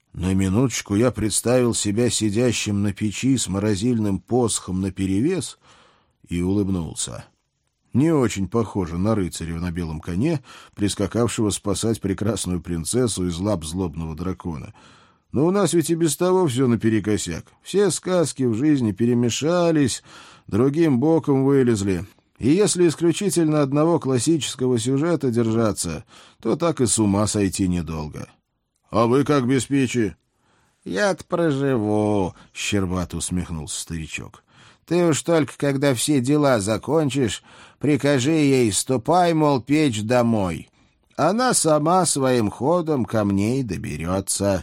На минуточку я представил себя сидящим на печи с морозильным посохом наперевес и улыбнулся. Не очень похоже на рыцаря на белом коне, прискакавшего спасать прекрасную принцессу из лап злобного дракона. Но у нас ведь и без того все наперекосяк. Все сказки в жизни перемешались, другим боком вылезли. И если исключительно одного классического сюжета держаться, то так и с ума сойти недолго. — А вы как без печи? — Я-то проживу, — щербато усмехнулся старичок. — Ты уж только, когда все дела закончишь, прикажи ей, ступай, мол, печь домой. Она сама своим ходом ко мне и доберется.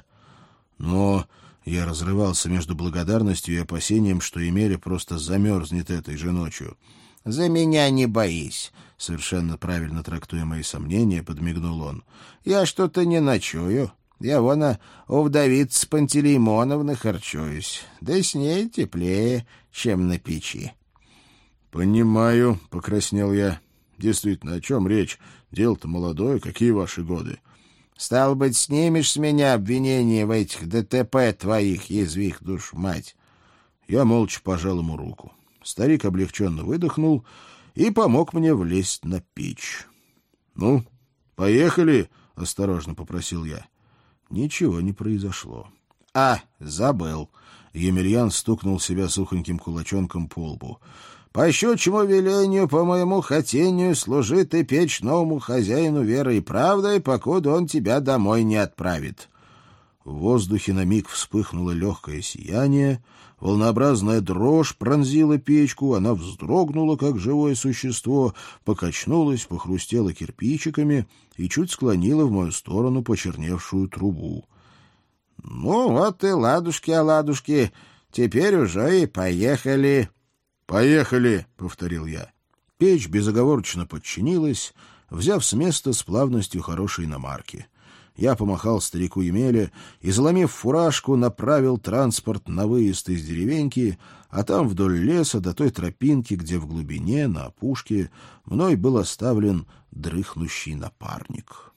Но я разрывался между благодарностью и опасением, что Емеля просто замерзнет этой же ночью. — За меня не боись, — совершенно правильно трактуя мои сомнения, подмигнул он. — Я что-то не ночую. Я вон у вдовицы Пантелеймоновны харчуюсь. Да с ней теплее, чем на печи. — Понимаю, — покраснел я. — Действительно, о чем речь? Дело-то молодое, какие ваши годы? — Стало быть, снимешь с меня обвинение в этих ДТП твоих, язви их душ мать. Я молча пожал ему руку. Старик облегченно выдохнул и помог мне влезть на печь. — Ну, поехали, — осторожно попросил я. Ничего не произошло. — А, забыл. Емельян стукнул себя сухоньким кулачонком по лбу. — По щучьему велению, по моему хотению, служи ты печь новому хозяину верой и правдой, покуда он тебя домой не отправит. В воздухе на миг вспыхнуло легкое сияние, волнообразная дрожь пронзила печку, она вздрогнула, как живое существо, покачнулась, похрустела кирпичиками и чуть склонила в мою сторону почерневшую трубу. — Ну вот и ладушки-оладушки, теперь уже и поехали. — Поехали, — повторил я. Печь безоговорочно подчинилась, взяв с места с плавностью хорошей иномарки. Я помахал старику Емеле и, заломив фуражку, направил транспорт на выезд из деревеньки, а там вдоль леса до той тропинки, где в глубине, на опушке, мной был оставлен дрыхнущий напарник.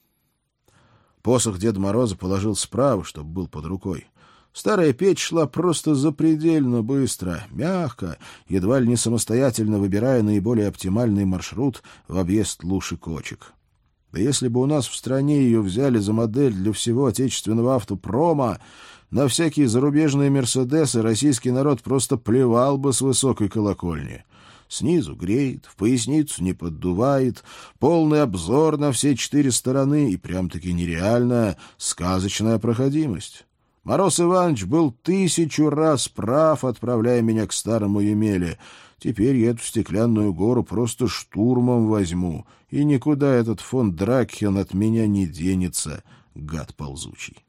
Посох Деда Мороза положил справа, чтобы был под рукой. Старая печь шла просто запредельно быстро, мягко, едва ли не самостоятельно выбирая наиболее оптимальный маршрут в объезд луж и кочек. Да если бы у нас в стране ее взяли за модель для всего отечественного автопрома, на всякие зарубежные «Мерседесы» российский народ просто плевал бы с высокой колокольни. Снизу греет, в поясницу не поддувает, полный обзор на все 4 стороны и прям-таки нереальная сказочная проходимость. Мороз Иванович был 1000 раз прав, отправляя меня к старому Емеле. Теперь я эту стеклянную гору просто штурмом возьму, и никуда этот фон Дракхен от меня не денется, гад ползучий.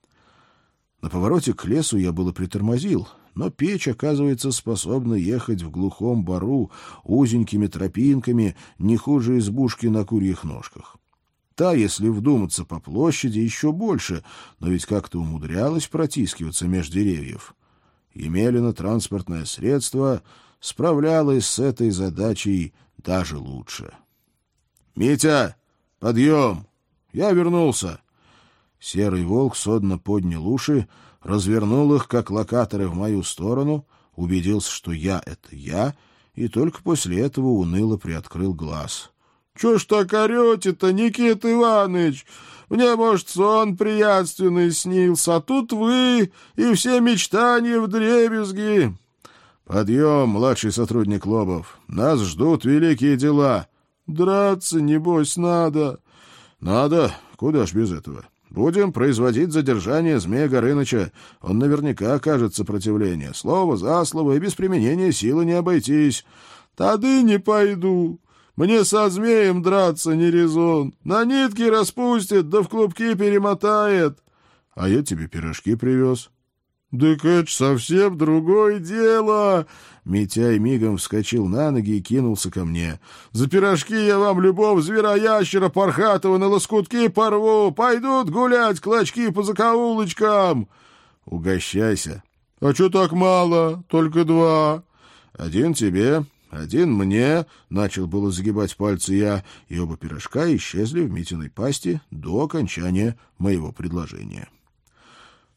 На повороте к лесу я было притормозил, но печь, оказывается, способна ехать в глухом бару узенькими тропинками не хуже избушки на курьих ножках. Та, если вдуматься по площади, еще больше, но ведь как-то умудрялась протискиваться меж деревьев. Емелино транспортное средство справлялось с этой задачей даже лучше. — Митя, подъем! Я вернулся! Серый волк содно поднял уши, развернул их, как локаторы, в мою сторону, убедился, что я — это я, и только после этого уныло приоткрыл глаз. — Чё ж так орёте-то, Никита Иваныч? Мне, может, сон приятственный снился, а тут вы и все мечтания вдребезги. — Подъем, младший сотрудник Лобов, нас ждут великие дела. — Драться, небось, надо. — Надо, куда ж без этого. Будем производить задержание Змея Горыныча. Он наверняка окажет сопротивление. Слово за слово, и без применения силы не обойтись. — Тады не пойду. Мне со змеем драться не резон. На нитки распустит, да в клубки перемотает. — А я тебе пирожки привез. — Так это ж совсем другое дело. Митяй мигом вскочил на ноги и кинулся ко мне. — За пирожки я вам любого звероящера пархатого на лоскутки порву. Пойдут гулять клочки по закоулочкам. — Угощайся. — А чё так мало? Только 2. — Один тебе, один мне, — начал было загибать пальцы я, и оба пирожка исчезли в Митиной пасти до окончания моего предложения.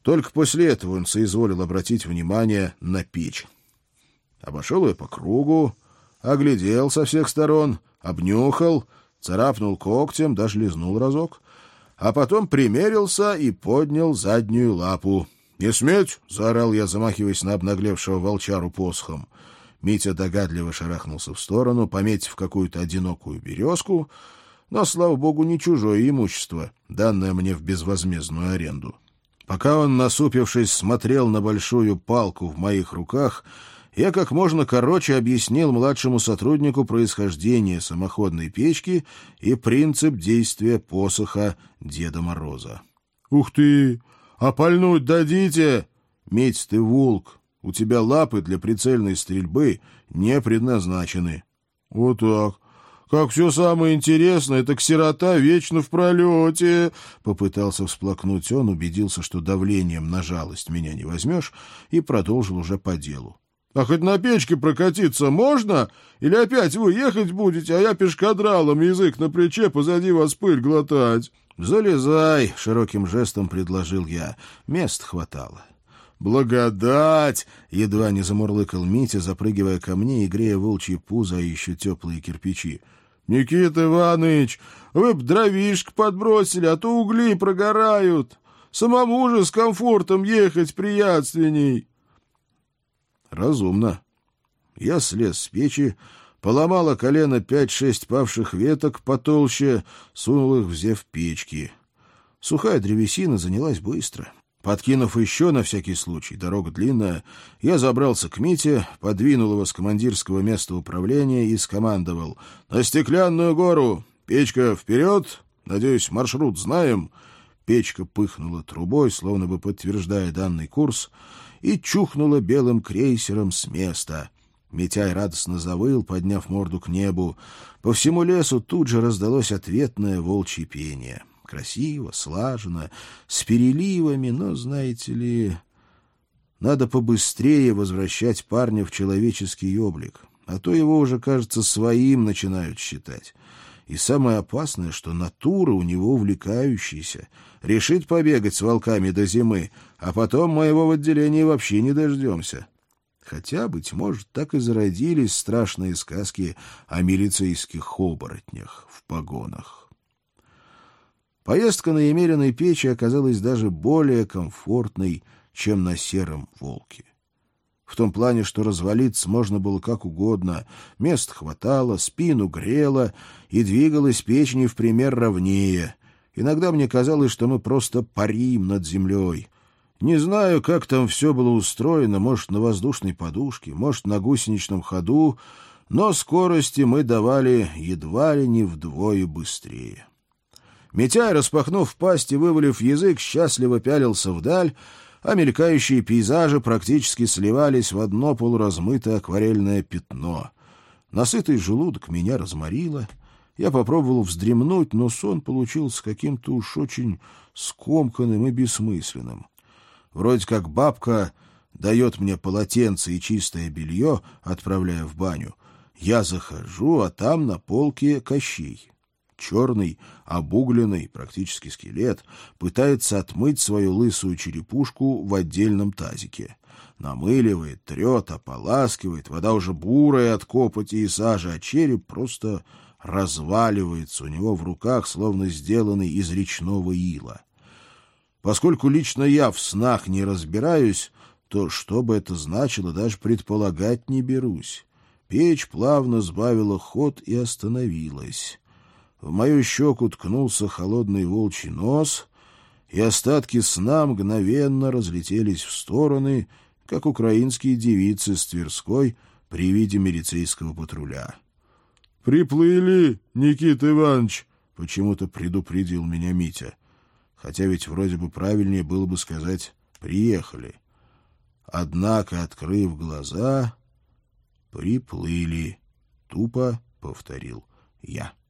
Только после этого он соизволил обратить внимание на печь. Обошел ее по кругу, оглядел со всех сторон, обнюхал, царапнул когтем, даже лизнул разок, а потом примерился и поднял заднюю лапу. «Не сметь!» — заорал я, замахиваясь на обнаглевшего волчару посохом. Митя догадливо шарахнулся в сторону, пометив какую-то одинокую березку, но, слава богу, не чужое имущество, данное мне в безвозмездную аренду. Пока он, насупившись, смотрел на большую палку в моих руках, я как можно короче объяснил младшему сотруднику происхождение самоходной печки и принцип действия посоха Деда Мороза. «Ух ты! А пальнуть дадите?» «Медь, ты волк, у тебя лапы для прицельной стрельбы не предназначены». «Вот так. Как все самое интересное, так сирота вечно в пролете!» Попытался всплакнуть он, убедился, что давлением на жалость меня не возьмешь, и продолжил уже по делу. «А хоть на печке прокатиться можно? Или опять вы ехать будете, а я пешкадралом язык на плече позади вас пыль глотать?» «Залезай!» — широким жестом предложил я. Мест хватало. «Благодать!» — едва не замурлыкал Митя, запрыгивая ко мне и грея волчьи пузо и еще теплые кирпичи. «Никита Иванович, вы б дровишек подбросили, а то угли прогорают. Самому же с комфортом ехать приятственней». Разумно. Я слез с печи, поломал о колено 5-6 павших веток потолще, сунул их в зев печки. Сухая древесина занялась быстро. Подкинув еще на всякий случай, дорога длинная, я забрался к Мите, подвинул его с командирского места управления и скомандовал: «На Стеклянную гору! Печка вперед! Надеюсь, маршрут знаем!» Печка пыхнула трубой, словно бы подтверждая данный курс, и чухнула белым крейсером с места. Митяй радостно завыл, подняв морду к небу. По всему лесу тут же раздалось ответное волчье пение. Красиво, слаженно, с переливами, но, знаете ли, надо побыстрее возвращать парня в человеческий облик, а то его уже, кажется, своим начинают считать. И самое опасное, что натура у него увлекающаяся. Решит побегать с волками до зимы, а потом мы его в отделении вообще не дождемся. Хотя, быть может, так и зародились страшные сказки о милицейских оборотнях в погонах. Поездка на Емелиной печи оказалась даже более комфортной, чем на Сером волке. В том плане, что развалиться можно было как угодно, мест хватало, спину грело, и двигалась печь не в пример ровнее. Иногда мне казалось, что мы просто парим над землей. Не знаю, как там все было устроено, может, на воздушной подушке, может, на гусеничном ходу, но скорости мы давали едва ли не вдвое быстрее. Митяй, распахнув пасть и вывалив язык, счастливо пялился вдаль, а мелькающие пейзажи практически сливались в одно полуразмытое акварельное пятно. Насытый желудок меня разморило. Я попробовал вздремнуть, но сон получился каким-то уж очень скомканным и бессмысленным. Вроде как бабка дает мне полотенце и чистое белье, отправляя в баню. Я захожу, а там на полке Кощей. Черный, обугленный, практически скелет, пытается отмыть свою лысую черепушку в отдельном тазике. Намыливает, трет, ополаскивает, вода уже бурая от копоти и сажи, а череп просто разваливается у него в руках, словно сделанный из речного ила. Поскольку лично я в снах не разбираюсь, то что бы это значило, даже предполагать не берусь. Печь плавно сбавила ход и остановилась. В мою щеку ткнулся холодный волчий нос, и остатки сна мгновенно разлетелись в стороны, как украинские девицы с Тверской при виде милицейского патруля. «Приплыли, Никита Иванович!» — почему-то предупредил меня Митя. Хотя ведь вроде бы правильнее было бы сказать «приехали». Однако, открыв глаза, приплыли, тупо повторил я.